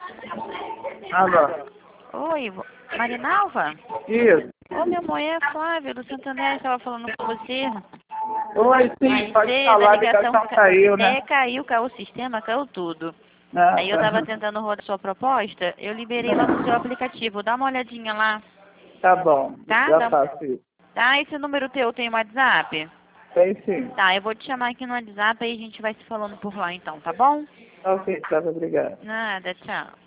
Alô? Oi, Marinalva? Isso. Ô, meu amor, é a Flávia do Santander, estava falando com você. Oi, sim, Mais pode cedo, falar, a a ligação caiu, né? caiu o sistema, caiu tudo. Ah, Aí eu tava tentando rodar sua proposta, eu liberei lá no seu aplicativo. Dá uma olhadinha lá, Tá bom, tá? já faço isso. Tá, esse número teu tem WhatsApp? Tem sim. Tá, eu vou te chamar aqui no WhatsApp e a gente vai se falando por lá então, tá bom? Ok, tá, obrigado. Nada, tchau.